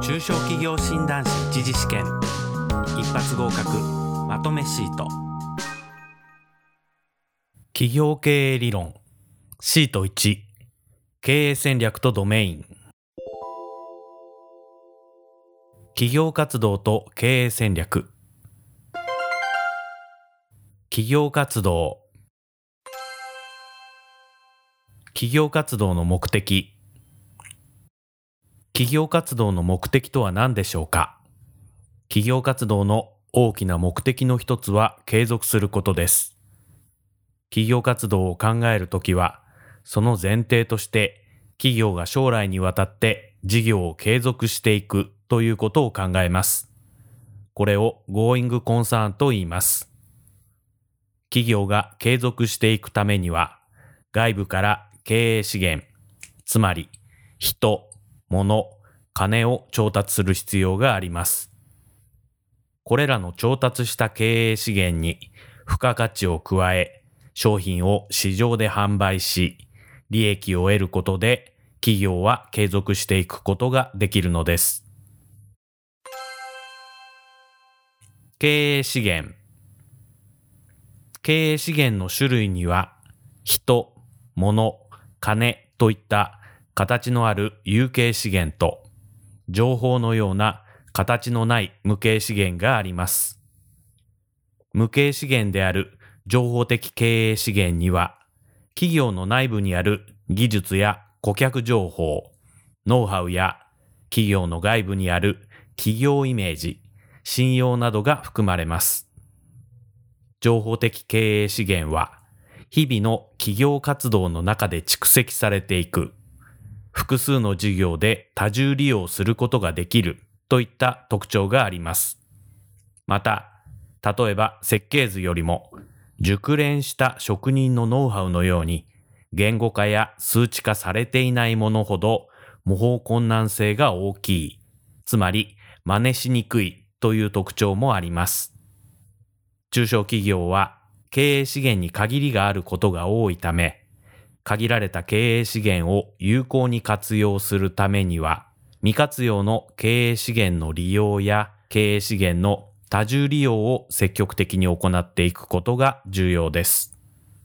中小企業診断士一次試験一発合格まとめシート。企業経営理論シート1、経営戦略とドメイン。企業活動と経営戦略。企業活動。企業活動の目的。企業活動の目的とは何でしょうか。企業活動の大きな目的の一つは継続することです。企業活動を考えるときは、その前提として企業が将来にわたって事業を継続していくということを考えます。これをゴーイングコンサーンと言います。企業が継続していくためには、外部から経営資源、つまり人、物、金を調達する必要があります。これらの調達した経営資源に付加価値を加え、商品を市場で販売し、利益を得ることで企業は継続していくことができるのです。経営資源。経営資源の種類には、人、物、金といった形のある有形資源と、情報のような形のない無形資源があります。無形資源である情報的経営資源には、企業の内部にある技術や顧客情報、ノウハウや企業の外部にある企業イメージ、信用などが含まれます。情報的経営資源は、日々の企業活動の中で蓄積されていく、複数の事業で多重利用することができるといった特徴があります。また、例えば設計図よりも熟練した職人のノウハウのように言語化や数値化されていないものほど模倣困難性が大きい、つまり真似しにくいという特徴もあります。中小企業は経営資源に限りがあることが多いため、限られた経営資源を有効に活用するためには、未活用の経営資源の利用や経営資源の多重利用を積極的に行っていくことが重要です。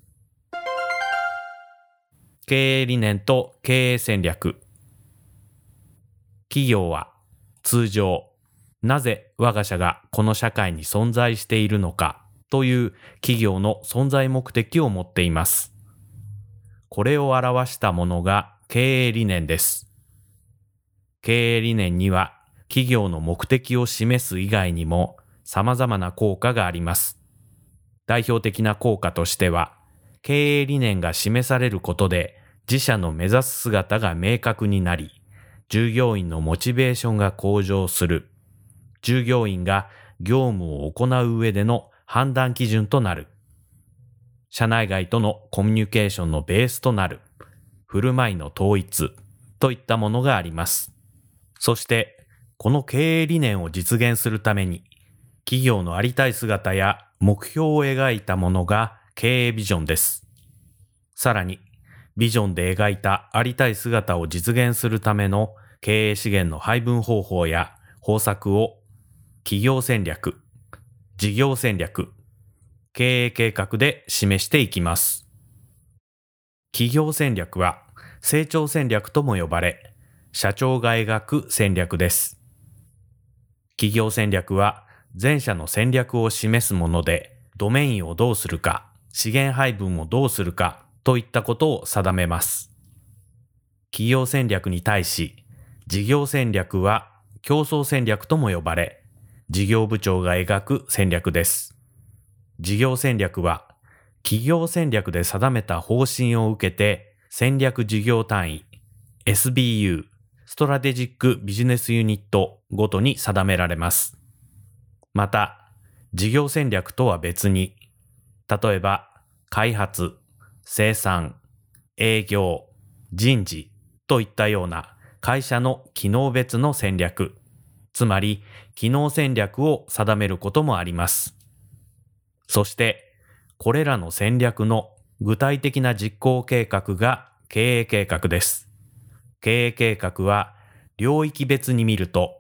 経営理念と経営戦略。企業は通常、なぜ我が社がこの社会に存在しているのかという企業の存在目的を持っています。これを表したものが経営理念です。経営理念には企業の目的を示す以外にも様々な効果があります。代表的な効果としては、経営理念が示されることで自社の目指す姿が明確になり、従業員のモチベーションが向上する。従業員が業務を行う上での判断基準となる。社内外とのコミュニケーションのベースとなる。振る舞いの統一といったものがあります。そして、この経営理念を実現するために、企業のありたい姿や目標を描いたものが経営ビジョンです。さらに、ビジョンで描いたありたい姿を実現するための経営資源の配分方法や方策を企業戦略、事業戦略、経営計画で示していきます。企業戦略は成長戦略とも呼ばれ、社長が描く戦略です。企業戦略は全社の戦略を示すもので、ドメインをどうするか、資源配分をどうするかといったことを定めます。企業戦略に対し、事業戦略は競争戦略とも呼ばれ、事業部長が描く戦略です。事業戦略は、企業戦略で定めた方針を受けて、戦略事業単位、SBU、ストラテジックビジネスユニットごとに定められます。また、事業戦略とは別に、例えば、開発、生産、営業、人事といったような会社の機能別の戦略、つまり機能戦略を定めることもあります。そして、これらの戦略の具体的な実行計画が経営計画です。経営計画は領域別に見ると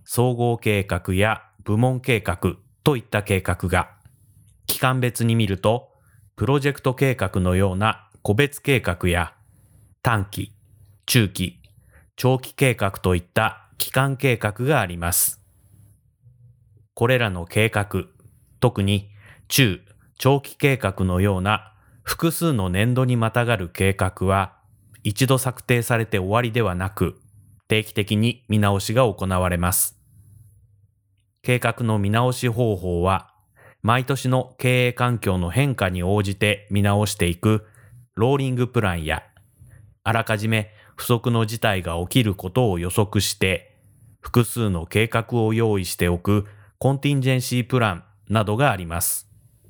総合計画や部門計画といった計画が、期間別に見ると、プロジェクト計画のような個別計画や短期、中期、長期計画といった期間計画があります。これらの計画、特に中・長期計画のような複数の年度にまたがる計画は、一度策定されて終わりではなく、定期的に見直しが行われます。計画の見直し方法は、毎年の経営環境の変化に応じて見直していくローリングプランや、あらかじめ不測の事態が起きることを予測して、複数の計画を用意しておくコンティンジェンシープランなどがあります。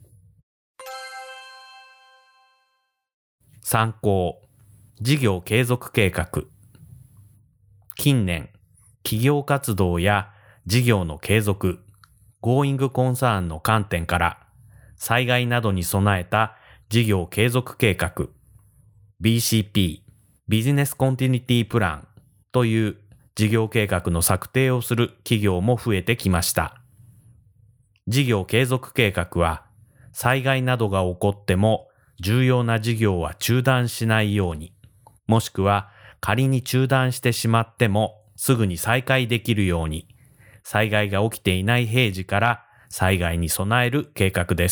参考、事業継続計画。近年、企業活動や事業の継続、ゴーイングコンサーンの観点から、災害などに備えた事業継続計画、BCP、ビジネスコンティニティプランという事業計画の策定をする企業も増えてきました。事業継続計画は、災害などが起こっても重要な事業は中断しないように、もしくは仮に中断してしまってもすぐに再開できるように、災害が起きていない平時から災害に備える計画です。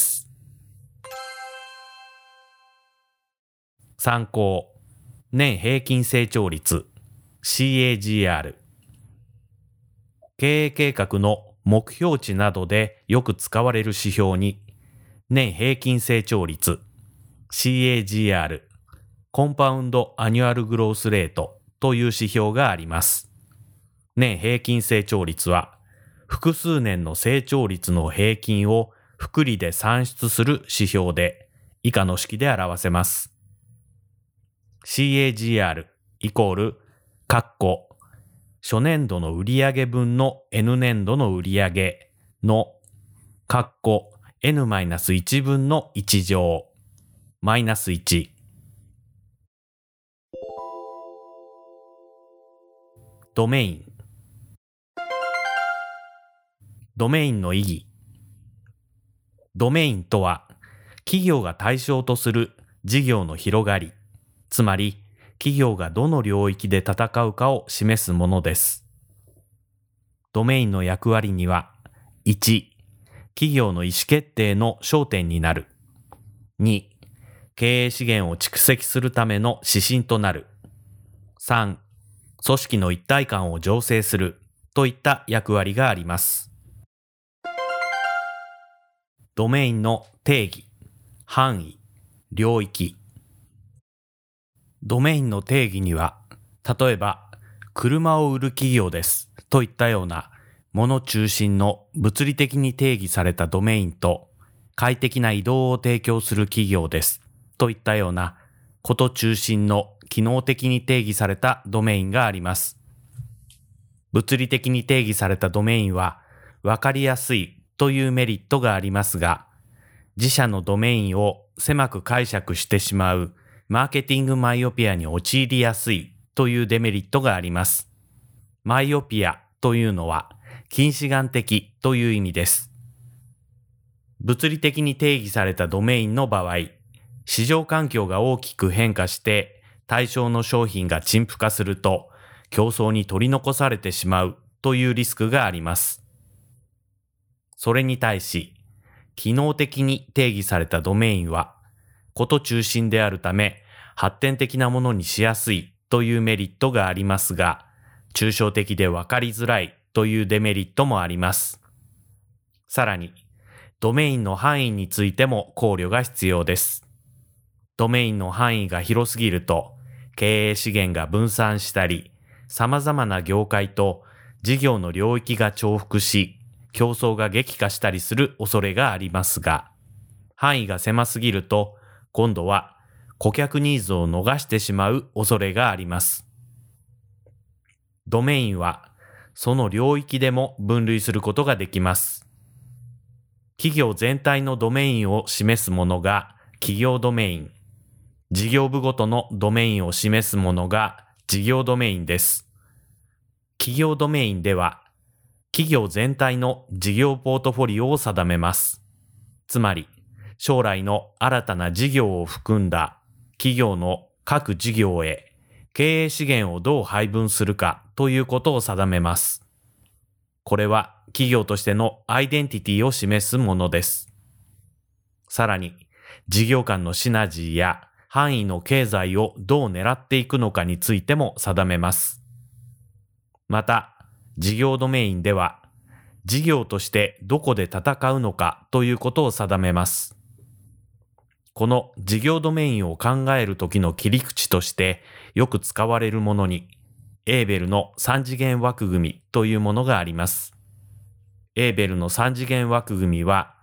参考、年平均成長率 CAGR。経営計画の目標値などでよく使われる指標に、年平均成長率 CAGR、コンパウンドアニュアルグロースレートという指標があります。年平均成長率は、複数年の成長率の平均を複利で算出する指標で、以下の式で表せます。CAGR イコール、初年度の売上分の N 年度の売上の、N-1 分の1乗、マイナス1。ドメイン。ドメインの意義。ドメインとは、企業が対象とする事業の広がり、つまり企業がどの領域で戦うかを示すものです。ドメインの役割には、1、企業の意思決定の焦点になる。2、経営資源を蓄積するための指針となる。3、組織の一体感を醸成するといった役割があります。ドメインの定義、範囲、領域。ドメインの定義には、例えば、車を売る企業ですといったような物中心の物理的に定義されたドメインと、快適な移動を提供する企業ですといったようなこと中心の機能的に定義されたドメインがあります。物理的に定義されたドメインは分かりやすいというメリットがありますが、自社のドメインを狭く解釈してしまうマーケティングマイオピアに陥りやすいというデメリットがあります。マイオピアというのは近視眼的という意味です。物理的に定義されたドメインの場合、市場環境が大きく変化して対象の商品が陳腐化すると競争に取り残されてしまうというリスクがあります。それに対し、機能的に定義されたドメインはこと中心であるため発展的なものにしやすいというメリットがありますが、抽象的で分かりづらいというデメリットもあります。さらに、ドメインの範囲についても考慮が必要です。ドメインの範囲が広すぎると、経営資源が分散したり、様々な業界と事業の領域が重複し、競争が激化したりする恐れがありますが、範囲が狭すぎると、今度は顧客ニーズを逃してしまう恐れがあります。ドメインはその領域でも分類することができます。企業全体のドメインを示すものが企業ドメイン、事業部ごとのドメインを示すものが事業ドメインです。企業ドメインでは、 企業全体の事業ポートフォリオを定めます。つまり、将来の新たな事業を含んだ企業の各事業へ経営資源をどう配分するかということを定めます。これは企業としてのアイデンティティを示すものです。さらに、事業間のシナジーや範囲の経済をどう狙っていくのかについても定めます。また、事業ドメインでは、事業としてどこで戦うのかということを定めます。この事業ドメインを考えるときの切り口としてよく使われるものに、エーベルの3次元枠組みというものがあります。エーベルの3次元枠組みは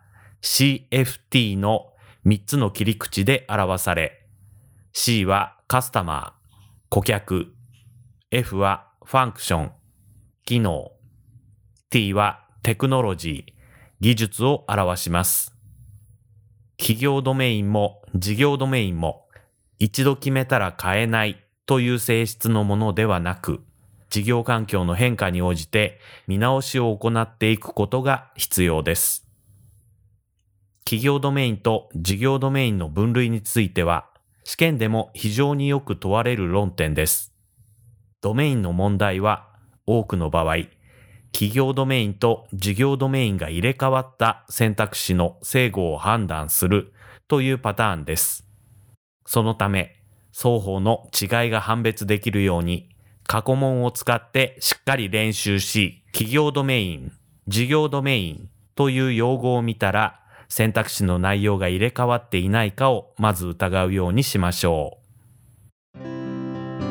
CFT の3つの切り口で表され、C はカスタマー、顧客、F はファンクション、機能、T はテクノロジー、技術を表します。企業ドメインも事業ドメインも一度決めたら変えないという性質のものではなく、事業環境の変化に応じて見直しを行っていくことが必要です。企業ドメインと事業ドメインの分類については、試験でも非常によく問われる論点です。ドメインの問題は多くの場合、企業ドメインと事業ドメインが入れ替わった選択肢の整合を判断するというパターンです。そのため、双方の違いが判別できるように、過去問を使ってしっかり練習し、企業ドメイン、事業ドメインという用語を見たら、選択肢の内容が入れ替わっていないかをまず疑うようにしましょう。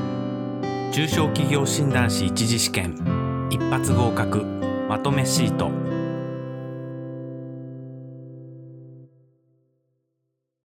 中小企業診断士一次試験一発合格まとめシート。